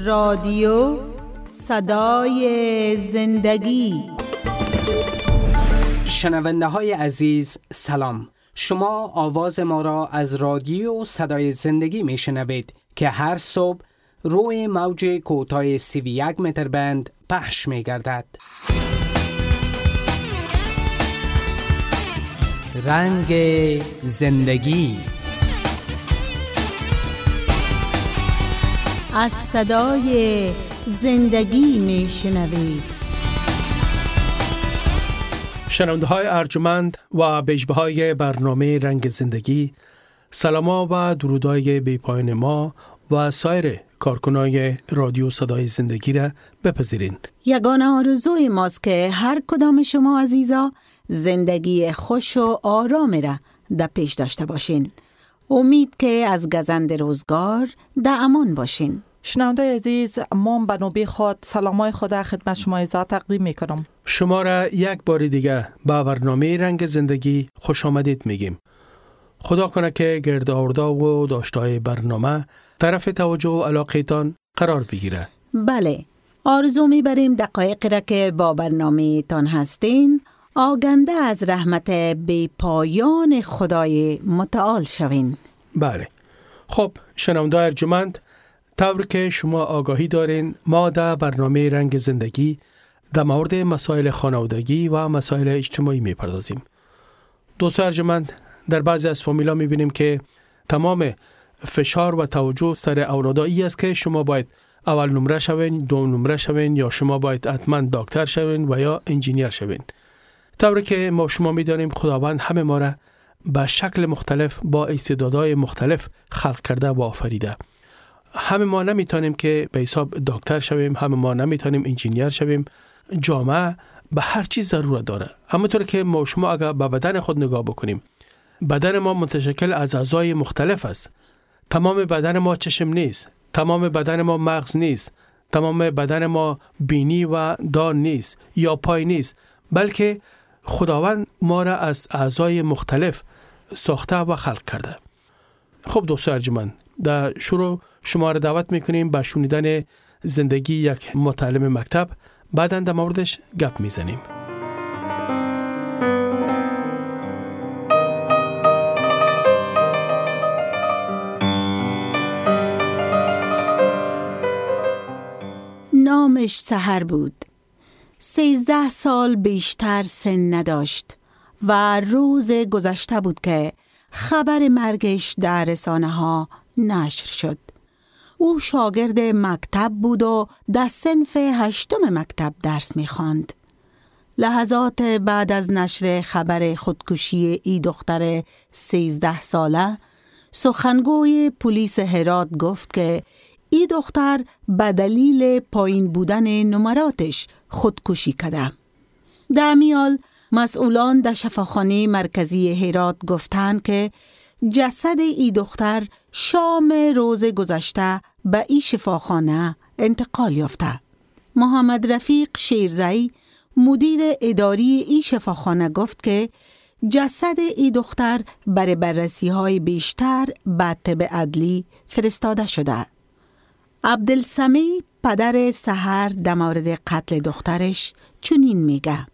رادیو صدای زندگی. شنونده های عزیز سلام. شما آواز ما را از رادیو صدای زندگی می شنوید که هر صبح روی موج کوتاه 31 متر بند پخش می گردد. رنگ زندگی. از صدای زندگی می شنوید. شنونده های ارجمند و بیژبه های برنامه رنگ زندگی، سلاما و درودای بی‌پایان ما و سایر کارکنای رادیو صدای زندگی را بپذیرین. یگانه آرزوی ماست که هر کدام شما عزیزا زندگی خوش و آرام را در پیش داشته باشین. امید که از گزند روزگار در امان باشین. شنونده عزیز، من به نوبه خود سلامای خود خدمت شما عزیزا تقدیم میکنم. شما را یک بار دیگه با برنامه رنگ زندگی خوش آمدید میگیم. خدا کنه که گرد آورده و داشته‌های برنامه طرف توجه و علاقه‌تان قرار بگیره. بله، آرزو میبریم دقایقی را که با برنامه تان هستین آگنده از رحمت بی پایان خدای متعال شوین. بله. خب شنونده ارجمند، طور که شما آگاهی دارین ما در برنامه رنگ زندگی در مورد مسائل خانوادگی و مسائل اجتماعی میپردازیم. دوستان ارجمند، در بعضی از فامیلا میبینیم که تمام فشار و توجه سر اولادایی است که شما باید اول نمره شوین، دوم نمره شوین، یا شما باید حتما دکتر شوین و یا انجینیر شوین. طوری که ما شما میدانیم خداوند همه ما را به شکل مختلف با استعدادهای مختلف خلق کرده و آفریده. همه ما نمیتونیم که به حساب دکتر شویم، همه ما نمیتونیم انجینیر شویم. جامعه به هر چیز ضرورت داره. همونطور که ما شما اگر به بدن خود نگاه بکنیم، بدن ما متشکل از اعضای مختلف است. تمام بدن ما چشم نیست، تمام بدن ما مغز نیست، تمام بدن ما بینی و دان نیست یا پای نیست، بلکه خداوند ما را از اعضای مختلف ساخته و خلق کرده. خب دوستان ارجمند، در شروع شما را دعوت میکنیم به شنیدن زندگی یک متعلم مکتب، بعداً در موردش گپ میزنیم. نامش سحر بود. 13 سال بیشتر سن نداشت و روز گذشته بود که خبر مرگش در رسانه ها نشر شد. او شاگرد مکتب بود و در صنف 8 مکتب درس می‌خواند. لحظات بعد از نشر خبر خودکشی ای دختر 13 ساله، سخنگوی پلیس هرات گفت که ای دختر به دلیل پایین بودن نمراتش خودکشی کرده. در میال مسئولان در شفاخانه مرکزی هرات گفتند که جسد ای دختر شام روز گذشته به ای شفاخانه انتقال یافته. محمد رفیق شیرزایی مدیر اداری ای شفاخانه گفت که جسد ای دختر برای بررسی‌های بیشتر به طب عدلی فرستاده شده. عبدالسمی پدر سحر در مورد قتل دخترش چنین میگه: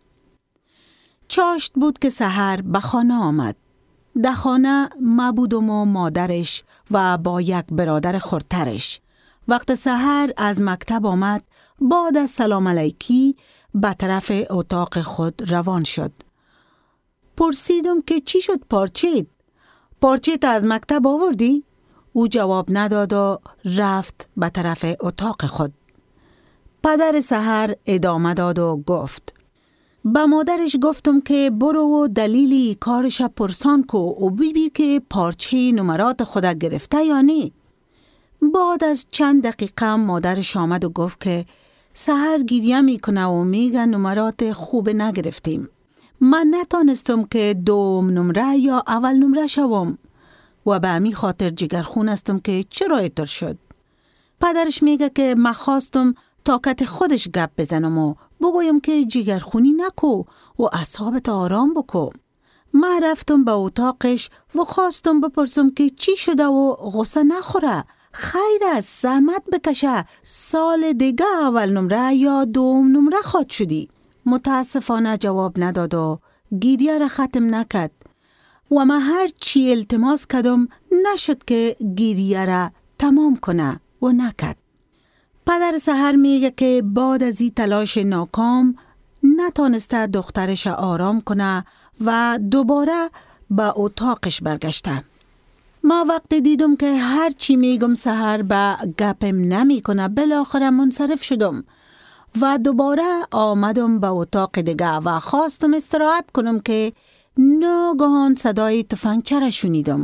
چاشت بود که سحر به خانه آمد. در خانه ما بودم و مادرش و با یک برادر خردترش. وقت سحر از مکتب آمد، بعد از سلام علیکی به طرف اتاق خود روان شد. پرسیدم که چی شد پارچیت از مکتب آوردی؟ او جواب نداد و رفت به طرف اتاق خود. پدر سحر ادامه داد و گفت: با مادرش گفتم که برو و دلیلی کارش پرسان کو و ببین که پارچه نمرات خود گرفته یا نه. بعد از چند دقیقه مادرش آمد و گفت که سحر گریه میکنه و میگه نمرات خوب نگرفتیم. من نتانستم که دوم نمره یا اول نمره شوم و به همین خاطر جگرخون هستم که چرا اینطور شد. پدرش میگه که من خواستم طاقت خودش گپ بزنم و بگویم که جگرخونی نکو و اعصابت آرام بکو. من رفتم به اتاقش و خواستم بپرسم که چی شده و غصه نخوره خیر است زحمت بکشه، سال دیگه اول نمره یا دوم نمره خواد شدی. متاسفانه جواب نداد و گریه را ختم نکرد و من هر چی التماس کردم نشد که گریه را تمام کنه و نکرد. پدر سحر میگه که بعد از این تلاش ناکام نتانسته دخترش آرام کنه و دوباره به اتاقش برگشته. ما وقتی دیدم که هر چی میگم سحر به گپم نمی کنه، بالاخره منصرف شدم و دوباره آمدم به اتاق دیگه و خواستم استراحت کنم که ناگهان صدای تفنگچه را شنیدم.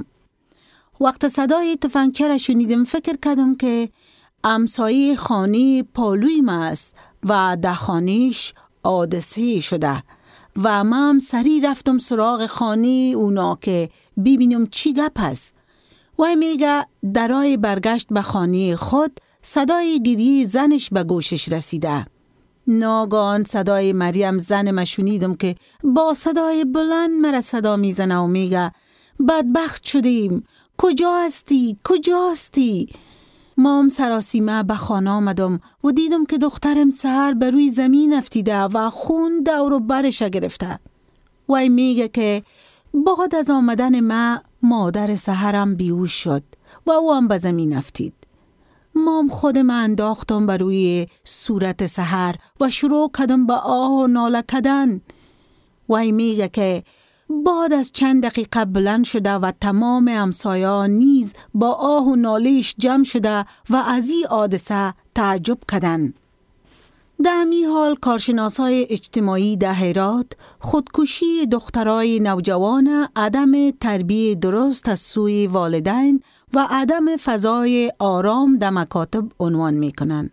وقت صدای تفنگچه را شنیدم فکر کردم که همسایه خانه پالوی ما است و در خانهش حادثه شده و من سریع رفتم سراغ خانه اونا که ببینم چی گپ است. و میگه درای برگشت به خانه خود صدای گریه زنش به گوشش رسیده. ناگهان صدای مریم زن ما شنیدم که با صدای بلند مرا صدا میزنه و میگه بدبخت شدیم، کجا هستی؟ مام سراسیمه به خانه آمدم و دیدم که دخترم سحر بر روی زمین افتیده و خون دور و برش گرفته. وی میگه که بعد از آمدن ما مادر سحرم بیهوش شد و او هم به زمین افتید. مام خودم انداختم بر روی صورت سحر و شروع کردم به آه و ناله کردن. وی میگه که بعد از چند دقیقه بلند شده و تمام همسایه‌ها نیز با آه و نالهش جمع شده و از این حادثه تعجب کردند. در همین حال کارشناسای اجتماعی در هرات خودکشی دخترای نوجوان عدم تربیت درست از سوی والدین و عدم فضای آرام در مکاتب عنوان میکنند.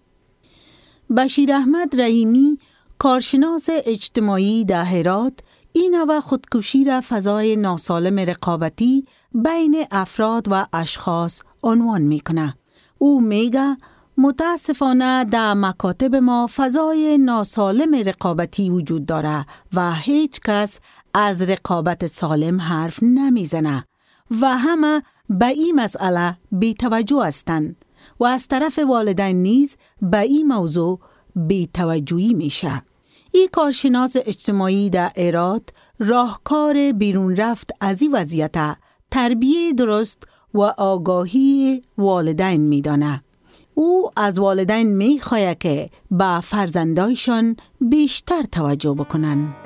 بشیر احمد رحیمی کارشناس اجتماعی در هرات این نوع خودکشی را فضای ناسالم رقابتی بین افراد و اشخاص عنوان میکنه. او میگه متاسفانه در مکاتب ما فضای ناسالم رقابتی وجود داره و هیچ کس از رقابت سالم حرف نمیزنه و همه به این مسئله بی توجه هستند و از طرف والدین نیز به این موضوع بی توجهی میشه. این کارشناس اجتماعی در هرات راهکار بیرون رفت از این وضعیت تربیت درست و آگاهی والدین میدانه. او از والدین میخواهد که به فرزندایشان بیشتر توجه بکنن.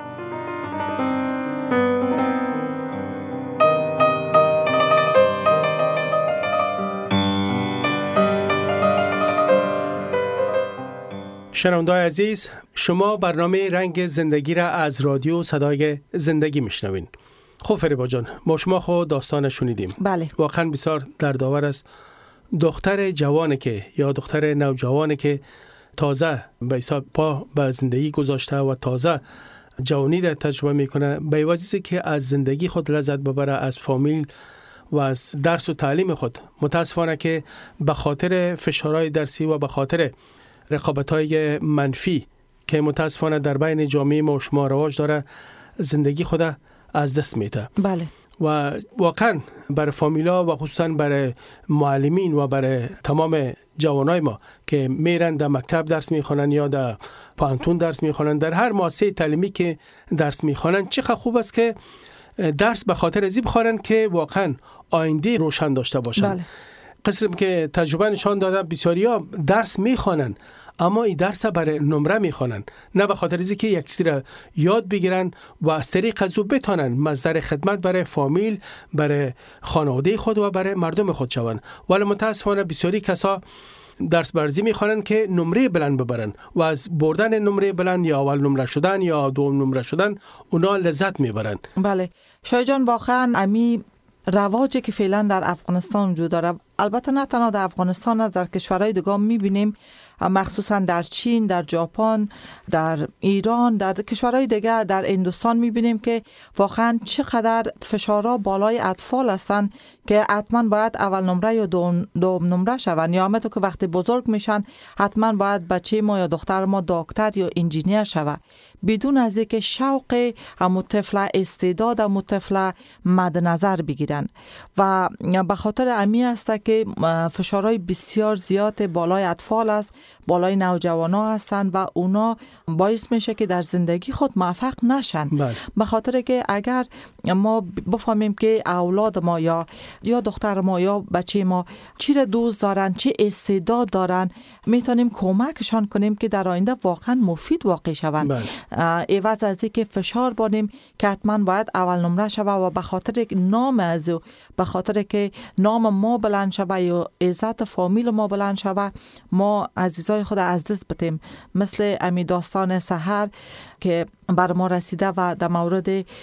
شنونده‌های عزیز، شما برنامه رنگ زندگی را از رادیو صدای زندگی میشنوین. خب فریبا جان، ما شما خود داستان شنیدیم. بله. واقعا بسیار دردآور است. دختر جوانی که یا دختر نوجوانی که تازه به حساب پا به زندگی گذاشته و تازه جوانی را تجربه میکنه، به واسطه که از زندگی خود لذت ببره، از فامیل و از درس و تعلیم خود، متاسفانه که به خاطر فشارهای درسی و به خاطر رقابت‌های منفی که متاسفانه در بین جامعه ما شما رواج داره، زندگی خود از دست میده. بله. و واقعا برای فامیلا و خصوصا برای معلمین و برای تمام جوانای ما که میرن در مکتب درس میخوانن یا در پانتون درس میخوانن، در هر مؤسسه تعلیمی که درس میخوانن، چقدر خوب است که درس به خاطر ازی بخوانن که واقعا آینده روشن داشته باشن. بله. قسم که تجربه نشان داده بسیاریا درس میخوانن اما این درس برای نمره میخوانن، نه به خاطر اینکه یک چیزی را یاد بگیرن و از طریق از او بتانن مصدر خدمت برای فامیل، برای خانواده خود و برای مردم خود شوند. ولی متاسفانه بسیاری کسا درس برزی میخوانن که نمره بلند ببرن و از بردن نمره بلند یا اول نمره شدن یا دوم نمره شدن اونا لذت میبرن. بله شاه جان، واقعا امی رواجی که فعلا در افغانستان وجود داره، البته نه تنها در افغانستان، از در کشورهای دیگه میبینیم، مخصوصا در چین، در ژاپن، در ایران، در کشورهای دیگه، در هندوستان میبینیم که واقعا چقدر فشارها بالای اطفال هستن که حتما باید اول نمره یا دوم نمره شون، یا همه تو که وقتی بزرگ میشن حتما باید بچه ما یا دختر ما دکتر یا انجینیر شوه، بدون از اینکه شوق همو طفل، استعداد همو طفل مد نظر بگیرن. و به خاطر امی است که فشارهای بسیار زیاد بالای اطفال است، بالای نوجوانا هستند و اونا باعث میشه که در زندگی خود موفق نشن. به خاطر که اگر ما بفهمیم که اولاد ما یا دختر ما یا بچه ما چی را دوست دارن، چه استعداد دارن، میتونیم کمکشان کنیم که در آینده واقعا مفید واقع شوند. عوض از اینکه فشار بانیم که حتما باید اول نمره شوه و به خاطر نام از او، به خاطر که نام ما بلند شوه یا عزت فامیل ما بلند شوه، ما عزیزای خود از دست بدیم. مثل امی داستان سحر که بر ما رسیده و در مورد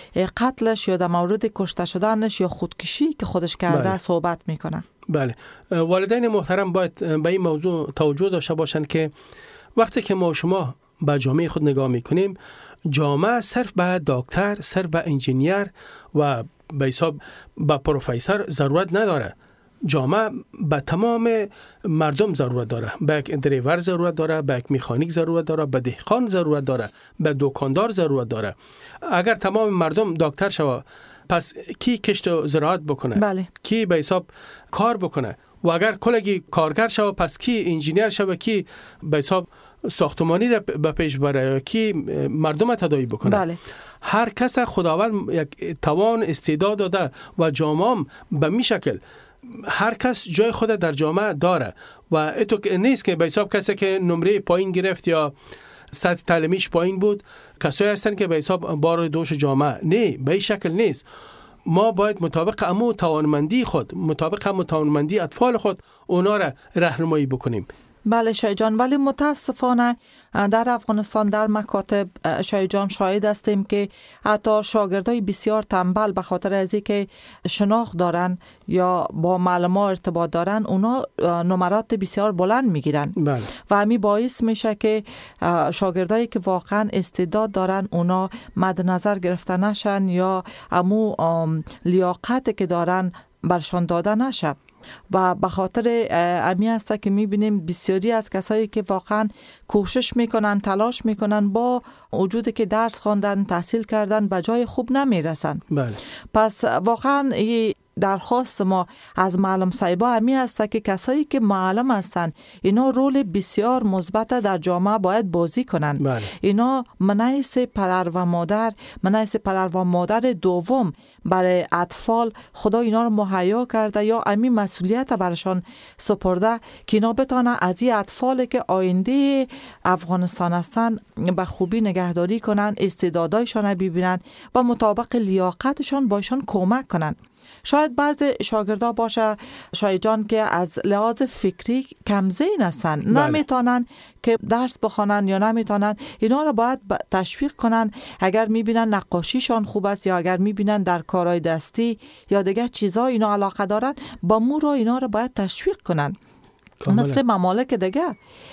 قتلش یا در مورد کشته شدنش یا خودکشی که خودش کرده صحبت میکنه. بله، والدین محترم باید به این موضوع توجه داشته باشند که وقتی که ما شما به جامعه خود نگاه میکنیم، جامعه صرف به دکتر، صرف به انجینیر و به حساب به پروفسور ضرورت نداره. جامعه به تمام مردم ضرورت داره. به یک دریور ضرورت داره، به یک مکانیک ضرورت داره، به دهقان ضرورت داره، به دکاندار ضرورت داره. اگر تمام مردم دکتر شوه، پس کی کشت و زراعت بکنه؟ بله. کی به حساب کار بکنه؟ و اگر کلگی کارگر شوه، پس کی انجینیر شوه؟ کی به حساب ساختمانی را به پیش بره؟ کی مردم تداعی بکنه؟ بله. هر کس خداوند یک توان استعداد داده و جامعه به می شکل هر کس جای خود در جامعه داره و اتو نیست که به حساب کسی که نمره پایین گرفت یا سطح تعلیمیش پایین بود کسایی هستن که به حساب بار دوش جامعه. نه، به این شکل نیست. ما باید مطابق امو توانمندی خود، مطابق امو توانمندی اطفال خود اونا را راهنمایی بکنیم. بله شای جان، ولی متاسفانه در افغانستان در مکاتب شای جان شاهد هستیم که حتی شاگردای بسیار تنبل به خاطر از اینکه شناخت دارن یا با معلمان ارتباط دارن، اونا نمرات بسیار بلند میگیرن. بله. و همین باعث میشه که شاگردایی که واقعا استعداد دارن اونا مد نظر گرفته نشن یا امو لیاقت که دارن برشان داده نشه. و به خاطر امی است که میبینیم بسیاری از کسایی که واقعا کوشش میکنن، تلاش میکنن، با وجودی که درس خواندن، تحصیل کردن، به جای خوب نمیرسن. بله. پس واقعا درخواست ما از معلم صاحبا همی است که کسایی که معلم هستن اینا رول بسیار مثبت در جامعه باید بازی کنن. بله. اینا منحیث پدر و مادر دوم برای اطفال خدا اینا رو مهیا کرده یا امی مسئولیت برشان سپرده که اینا بتانن از این اطفالی که آینده افغانستان هستن به خوبی نگهداری کنن، استعدادایشان ببینن و مطابق لیاقتشان باشان کمک کنن. شاید بعض شاگردا باشه شاید جان که از لحاظ فکری کمزین هستن، نمیتونن که درس بخونن یا نمیتونن، اینا رو باید تشویق کنن. اگر میبینن نقاشیشان خوب است یا اگر میبینن در کارهای دستی یا دیگه چیزا اینا علاقه دارن، با مورا اینا رو باید تشویق کنن. مثل ممالک دیگه.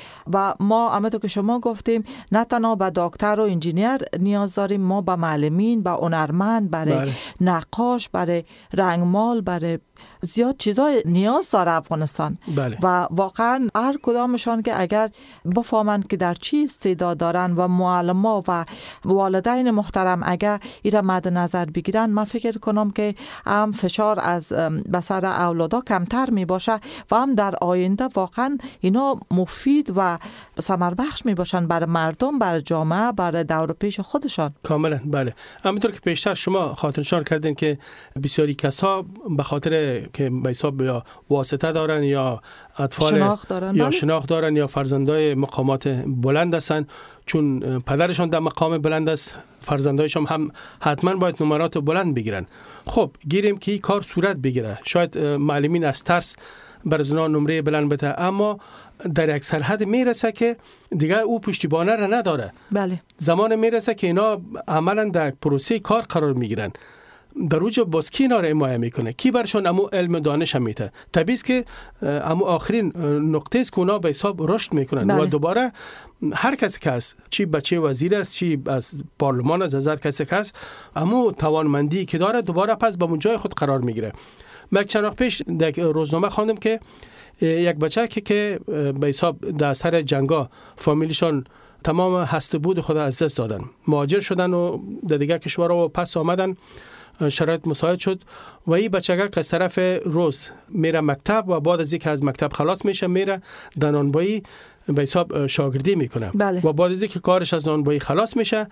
و ما همونطور که شما گفتیم نه تنها به دکتر و انجینیر نیاز داریم، ما به معلمین، به هنرمند، برای نقاش، برای رنگمال، برای زیاد چیزای نیاز داره افغانستان. بله. و واقعا هر کدامشان که اگر بفهمند که در چی استعداد دارن و معلما و والدین محترم اگر ایره مد نظر بگیرن، من فکر کنم که هم فشار از بسر اولادا کمتر می باشه و هم در آینده واقعا اینا مفید و ثمر بخش می باشن برای مردم، برای جامعه، برای دور پیش خودشان. کاملا. بله. همینطور که پیشتر شما خاطرنشان کردین که بسیاری کسا به خاطر که به حساب یا واسطه دارن یا اطفال شناخت دارن یا شناخت دارن یا فرزندای مقامات بلند هستن، چون پدرشان در مقام بلند است، فرزندایشان هم حتما باید نمرات بلند بگیرن. خب گیریم که این کار صورت بگیره، شاید معلمین از ترس بر زنا نمره بلند بده، اما در یک سرحد میرسه که دیگه او پشتیبانه را نداره. بله. زمان میرسه که اینا عملا در پروسه کار قرار میگیرن. در اوجا باز کی اینا را حمایت میکنه؟ کی برشون امو علم دانش هم میده؟ طبیعی است که امو آخرین نقطه است که اونا به حساب رشد میکنن. بله. و دوباره هر کسی که است، چی بچه وزیر است، چی از پارلمان از هزار کسی که است، امو توانمندی که داره دوباره پس به جای خود قرار میگیره. من چند وقت پیش در روزنامه خواندم که یک بچه که به حساب در اثر جنگا فامیلشان تمام هست بود خود از دست دادن، مهاجر شدن و در دیگر کشورها پس آمدن شرایط مساعد شد و این بچگک از طرف روز میره مکتب و بعد از اینکه از مکتب خلاص میشه میره در نانوایی به حساب شاگردی میکنه. بله. و بعد از اینکه کارش از نانوایی خلاص میشه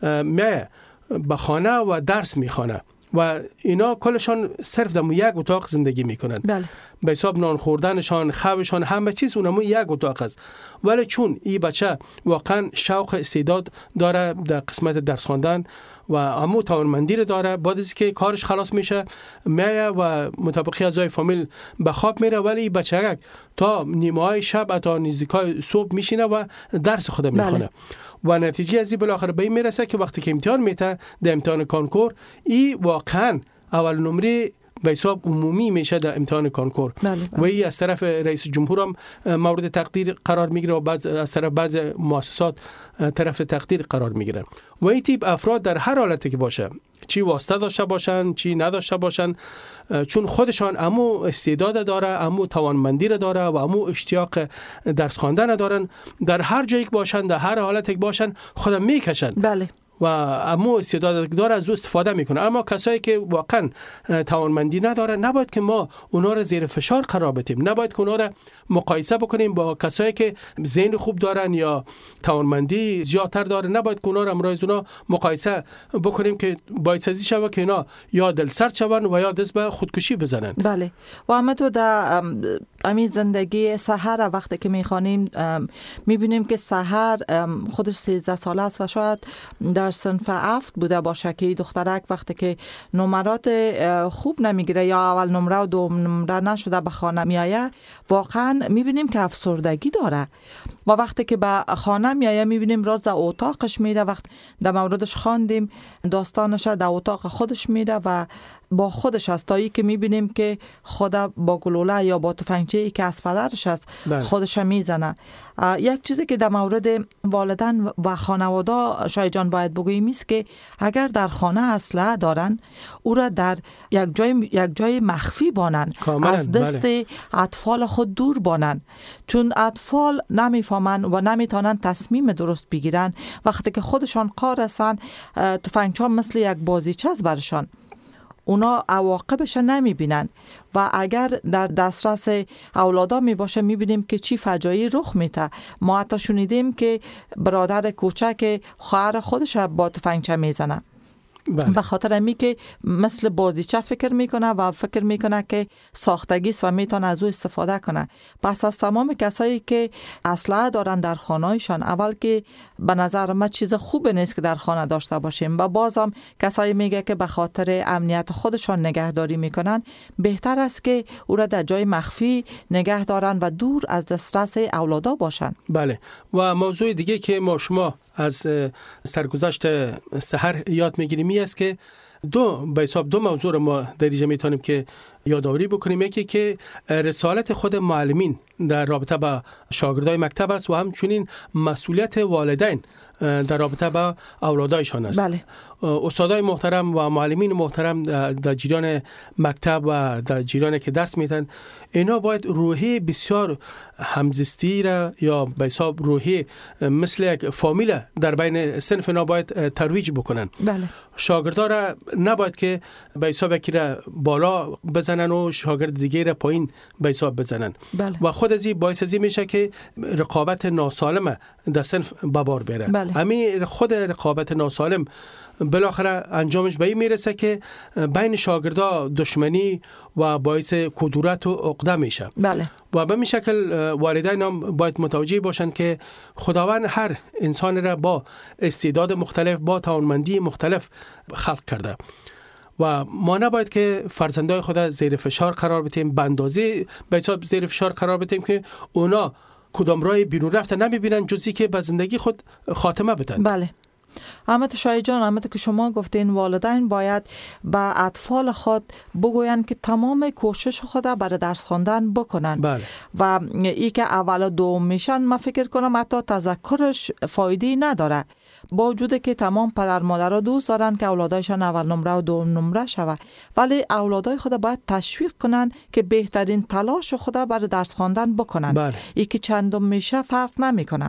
میه به خانه و درس میخونه و اینا کلشان صرف در یک اتاق زندگی میکنن. بله. به حساب نان خوردنشان، خوابشان، همه چیز اونمو یک اتاق است. ولی چون این بچه واقعا شوق استعداد داره در قسمت درس خواندن و همو توانمندی رو داره، بعد از که کارش خلاص میشه میایه و مطابق اعضای فامیل به خواب میره، ولی این بچه تا نیمه های شب تا نزدیکای صبح میشینه و درس خود میخونه. بله. و نتیجه از این بالاخره به این میرسه که وقتی که امتحان میته در امتحان کانکور این واقعا اول نمره به حساب عمومی میشه در امتحان کانکور. بله. و این از طرف رئیس جمهور هم مورد تقدیر قرار میگیره و از طرف بعض مؤسسات طرف تقدیر قرار میگیرن. و این تیپ افراد در هر حالتی که باشه، چی واسطه داشته باشن چی نداشته باشن، چون خودشان امو استعداد داره، امو توانمندی را داره و امو اشتیاق درس خواندن دارن، در هر جایی که باشن در هر حالتی که باشن خودم میکشن. بله. و امو استعداد داره از او استفاده میکنه. اما کسایی که واقعا توانمندی نداره نباید که ما اونا را زیر فشار قرار بدیم، نباید که اونا را مقایسه بکنیم با کسایی که ذهن خوب دارن یا توانمندی زیادتر داره، نباید که اونا را امروز اونا مقایسه بکنیم که باعث ازی شود که اینا یا دلسرد شون و یا دست به خودکشی بزنن. بله. و اما تو در امی زندگی سحر وقتی که میخوانیم میبینیم که سحر خودش 13 ساله است و شاید در صنف 7 بوده باشه که دخترک وقتی که نمرات خوب نمیگیره یا اول نمره و دوم نمره نشده به خانه میایه، واقعا میبینیم که افسردگی داره. و وقتی که به خانه میایه میبینیم راز در اتاقش میره، وقت در موردش خواندیم داستانش در اتاق خودش میره و با خودش است، تا ای که میبینیم که خود با گلوله یا با تفنگچه‌ای که از پدرش است خودش میزنه. یک چیزی که در مورد والدین و خانواده شاید جان باید بگوییم است که اگر در خانه اسلحه دارن او را در یک جای مخفی بانن، از دست اطفال خود دور بانن، چون اطفال نمیفهمن و نمیتونن تصمیم درست بگیرن. وقتی که خودشان قار هستن تفنگچه مثل یک بازیچه است برشان، اونا عواقبش نمیبینن و اگر در دسترس اولادا می باشه میبینیم که چی فجایعی رخ میده. ما حتی شنیدیم که برادر کوچک خواهر خودش با تفنگچه میزنه. به خاطر امی که مثل بازیچه فکر میکنه و فکر میکنه که ساختگی است و میتونه از او استفاده کنه. پس از تمام کسایی که اسلحه دارن در خانه‌شان، اول که به نظر من چیز خوب نیست که در خانه داشته باشیم و بازم کسایی میگه که به خاطر امنیت خودشان نگهداری میکنن، بهتر است که او را در جای مخفی نگه دارن و دور از دسترس اولادا باشن. بله. و موضوع دیگه که ما شما از سرگذشت سحر یاد میگیریم است که به حساب دو موضوع رو ما در اینجا میتونیم که یادآوری بکنیم. یکی که رسالت خود معلمین در رابطه با شاگردای مکتب است و همچنین مسئولیت والدین در رابطه با اولادایشان است. بله. استادای محترم و معلمین محترم در جریان مکتب و در جریان که درس میدن، اینا باید روحی بسیار همزیستی را یا به حساب روحی مثل یک فامیل در بین صنف اینا باید ترویج بکنن. بله. شاگردا را نباید که به حساب یکی را بالا بزنن و شاگرد دیگه را پایین به حساب بزنن. بله. و خود از این باعث ازی میشه که رقابت ناسالم در صنف ببار بره. بله. همین خود رقابت ناسالم بالاخره انجامش به این میرسه که بین شاگردا دشمنی و باعث کدورت و عقده میشه. بله. و به این شکل والدین هم باید متوجه باشند که خداوند هر انسان را با استعداد مختلف، با توانمندی مختلف خلق کرده و ما نباید که فرزندای خود زیر فشار قرار بدیم، به اندازه به حساب زیر فشار قرار بدیم که اونا کدام راه بیرون رفته نمیبینن جزی که به زندگی خود خاتمه بدن. بله. احمد شایع جان، احمد که شما گفتین والدین باید به اطفال خود بگوین که تمام کوشش خود برای درس خواندن بکنن. بله. و ای که اول و دوم میشن من فکر کنم حتی تذکرش فایده نداره، با وجود که تمام پدر مادرها دوست دارن که اولادایشان اول نمره و دوم نمره شوه، ولی اولادای خود باید تشویق کنن که بهترین تلاش خود برای درس خواندن بکنن. بله. ای که چندم میشه فرق نمیکنه.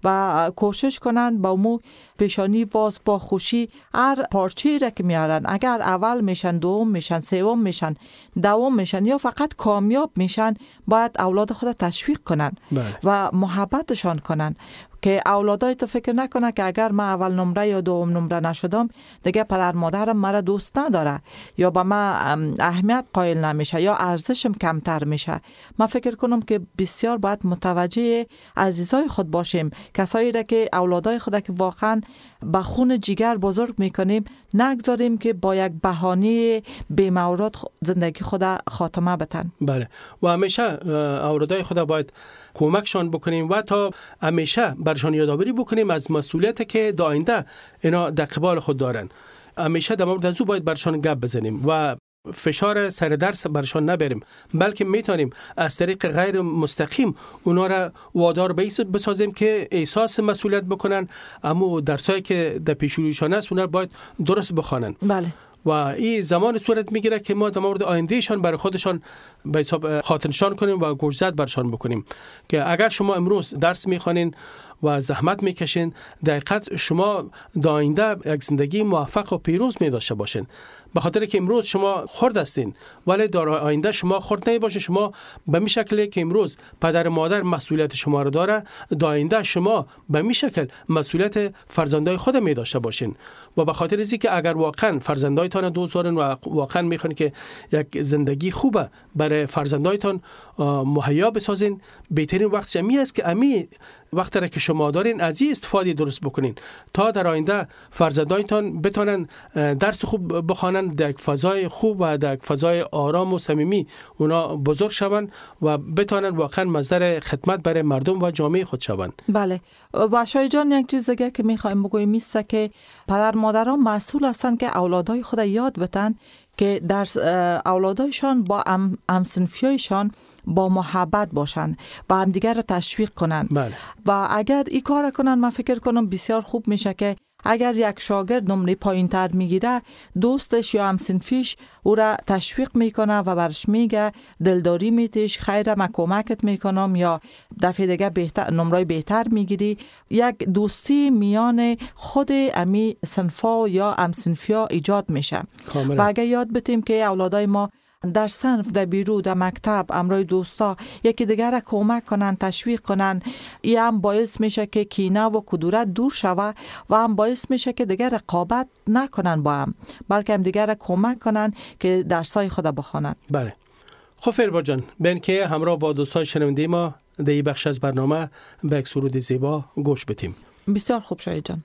و کوشش کنند با مو پیشانی باز با خوشی هر پارچه‌ای را که میارن، اگر اول میشن، دوم میشن، سوم میشن، دوم میشن یا فقط کامیاب میشن، باید اولاد خود تشویق کنن و محبتشان کنن که اولادای تو فکر نکنه که اگر من اول نمره یا دوم نمره نشدم دیگه پدر مادرم مرا دوست نداره یا با من اهمیت قائل نمیشه یا ارزشم کمتر میشه. من فکر کنم که بسیار باید متوجه عزیزای خود باشیم، کسایی را که اولادای خود که واقعا با خون جگر بزرگ میکنیم نگذاریم که با یک بهانه بی‌مورد زندگی خود خاتمه بدن. بله، و همیشه اولادای خود باید کمکشان بکنیم و تا همیشه برشان یادآوری بکنیم از مسئولیتی که در آینده اینا در قبال خود دارن. همیشه در مورد از او باید برشان گپ بزنیم و فشار سر درس برشان نبریم، بلکه میتونیم از طریق غیر مستقیم اونا را وادار بسازیم که احساس مسئولیت بکنن، اما درسایی که در پیش رویشان است اونا باید درست بخوانن. بله. و این زمان صورت میگیره که ما در مورد آیندهشان برای خودشان به حساب خاطرنشان کنیم و گوشزد برشان بکنیم که اگر شما امروز درس میخوانین و زحمت میکشین، در حقیقت شما در آینده یک زندگی موفق و پیروز می داشته باشین. به خاطر که امروز شما خرد هستین ولی در آینده شما خرد نمیباشین. شما به می شکلی که امروز پدر مادر مسئولیت شما رو داره، در آینده شما به می شکل مسئولیت فرزندای خود می داشته باشین. و به خاطر ازی که اگر واقعا فرزندایتان دوست دارین و واقعا میخواین که یک زندگی خوبه برای فرزندایتان مهیا بسازین، بهترین وقت امی است که امی وقتی را که شما دارین از این استفاده درست بکنین تا در آینده فرزندایتان بتونن درس خوب بخوانن، در یک فضای خوب و در یک فضای آرام و صمیمی اونا بزرگ شوند و بتونن واقعا مصدر خدمت برای مردم و جامعه خود شوند. بله. و شای جان یک چیز دیگه که میخوایم بگویم است که پدر مادران مسئول هستند که اولادای خود یاد بدن که در اولادایشان با همسنفیایشان با محبت باشن و همدیگر را تشویق کنن. بله. و اگر این کار کنن من فکر کنم بسیار خوب میشه که اگر یک شاگرد نمره پایین تر میگیره، دوستش یا همسنفیش او را تشویق میکنه و برش میگه دلداری میتیش، خیره من کمکت میکنم، یا دفعه دیگه بهتر نمره بهتر میگیری. یک دوستی میان خود امی صنفا یا همسنفیا ایجاد میشه. و اگر یاد بتیم که اولادای ما در صنف، در بیرو، در مکتب، امرای دوستا یکی دیگر را کمک کنن، تشویق کنن، این هم باعث میشه که کینه و کدورت دور شوه و هم باعث میشه که دیگر رقابت نکنن با هم، بلکه هم دیگر را کمک کنن که درسای خود بخوانن. بله. خب فربا جان، بین که همراه با دوستان شنونده ما در این بخش از برنامه به یک سرود زیبا گوش بدیم. بسیار خوب شاید جان.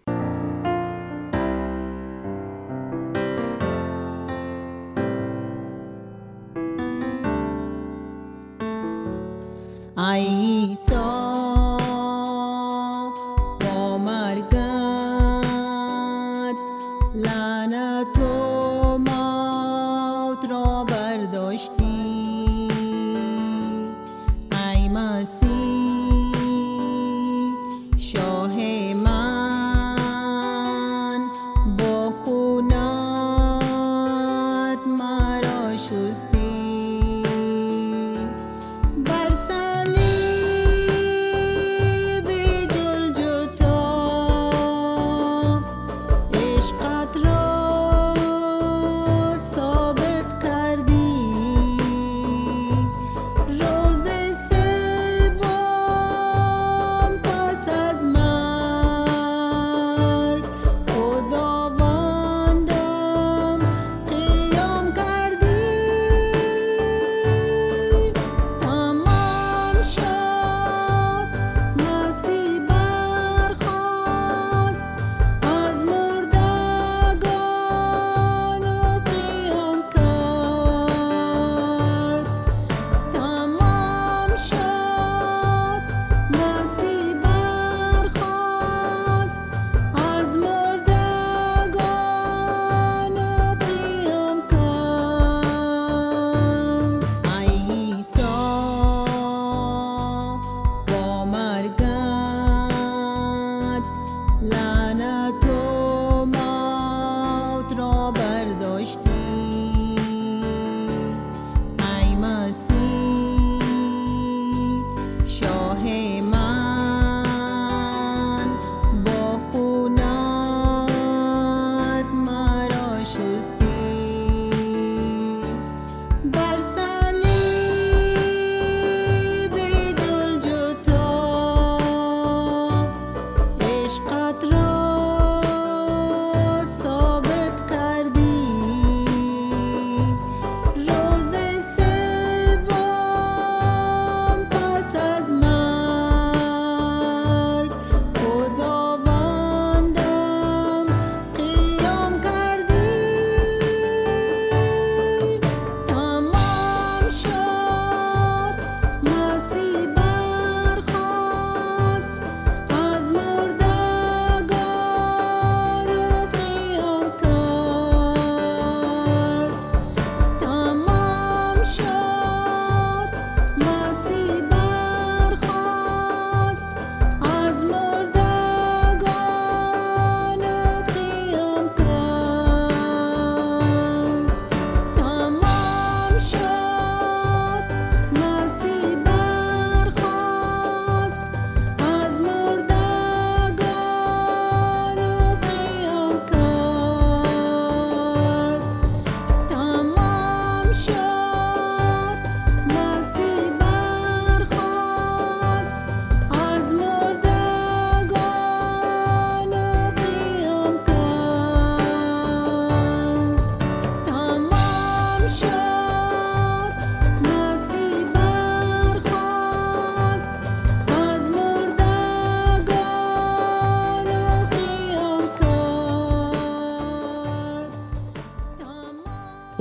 عیسی با مرگت لعنت و موت را برداشتی، ای مسیح شاه من، با خونت مرا شستی. روز سوم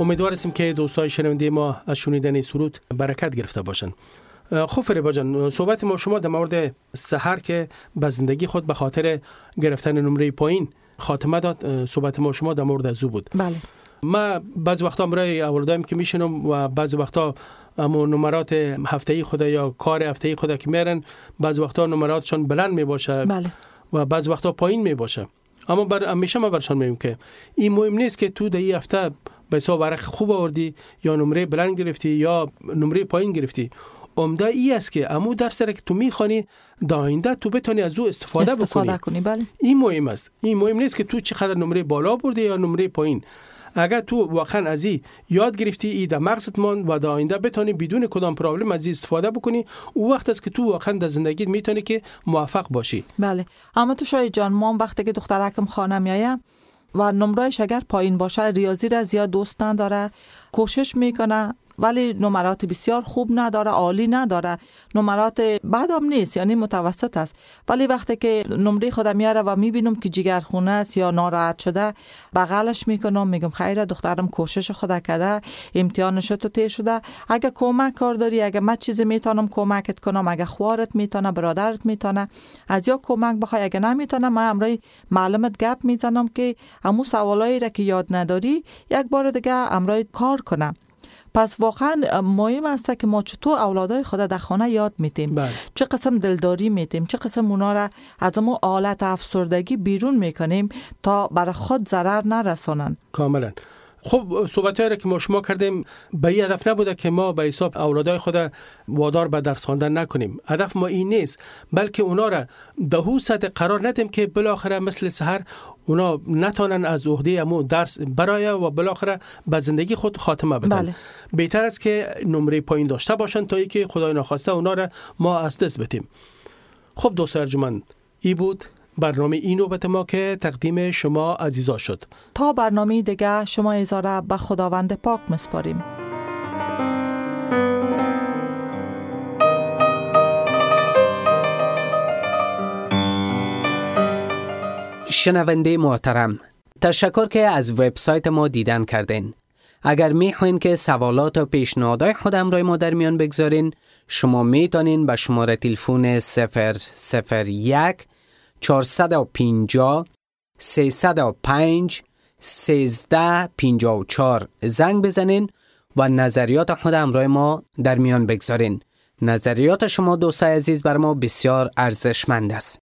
امیدوار هستیم که دوستای شنونده ما از شنیدن سرود برکت گرفته باشن. خب فریبا جان، صحبت ما شما در مورد سحر که به زندگی خود به خاطر گرفتن نمره پایین خاتمه داد، صحبت ما شما در مورد ازو بود. بله. ما بعضی وقتا برای اولادایم که میشنم و بعضی وقتا اما نمرات هفته‌ای خود یا کار هفته‌ای خود که میرن، بعضی وقتا نمراتشون بلند میباشه. بله. و بعضی وقتا پایین میباشه. اما همیشه ما برشان میگم که این مهم نیست که تو در این هفته به حساب ورق خوب آوردی یا نمره بلند گرفتی یا نمره پایین گرفتی. عمده ای است که امو درس را که تو میخوانی در آینده تو بتونی از او استفاده کنی. بله. این مهم است. این مهم نیست که تو چقدر نمره بالا بردی یا نمره پایین. اگر تو واقعا از این یاد گرفتی، ای در مغزت ماند و در آینده بتونی بدون کدام پرابلم از این استفاده بکنی، او وقت است که تو واقعا در زندگیت میتونی که موفق باشی. بله. اما تو شاید جان، ما وقتی که دخترکم خانه میایم و نمرهش اگر پایین باشه، ریاضی را زیاد دوست نداره، کوشش میکنه ولی نمرات بسیار خوب نداره، عالی نداره، نمرات بد هم نیست، یعنی متوسط است. ولی وقتی که نمره خودم میاره و میبینم که جگرخونه است یا ناراحت شده، بغلش میکنم، میگم خیره دخترم کوشش خود کرده، امتحانش تو تیر شده، اگه کمک کار داری، اگه من چیزی میتونم کمکت کنم، اگه خوارت میتونه، برادرت میتونه، از یا کمک بخوای، اگه نمیتونه من امروز معلمت گپ میزنم که همون سوالایی را که یاد نداری یک بار دیگه امروز کار کنم. پس واقعا مهم است که ما چطور اولادای خود در خانه یاد میتیم، چه قسم دلداری میتیم، چه قسم اونا را از اون حالت افسردگی بیرون میکنیم تا برای خود ضرر نرسونن. کاملا. خب صحبتایی را که ما شما کردیم به این هدف نبوده که ما به حساب اولادای خود وادار به درس خواندن نکنیم. هدف ما این نیست، بلکه اونا را دهو سطح قرار ندیم که بالاخره مثل سحر اونا نتونن از عهده امو درس برای و بالاخره به زندگی خود خاتمه بدن. بله. بهتر است که نمره پایین داشته باشن تا اینکه خدای ناخواسته اونا را ما از دست بدیم. خب دوست ارجمند، ای بود برنامه این نوبت ما که تقدیم شما عزیزا شد. تا برنامه دیگه شما ایزاره به خداوند پاک مسپاریم. شنونده محترم، تشکر که از وبسایت ما دیدن کردین. اگر میخواین که سوالات و پیشنهادهای خودم را ما در میان بگذارین، شما میتونین به شماره تلفن 001 450 305 1354 زنگ بزنین و نظریات خود همراه ما در میان بگذارین. نظریات شما دوستای عزیز بر ما بسیار ارزشمند است.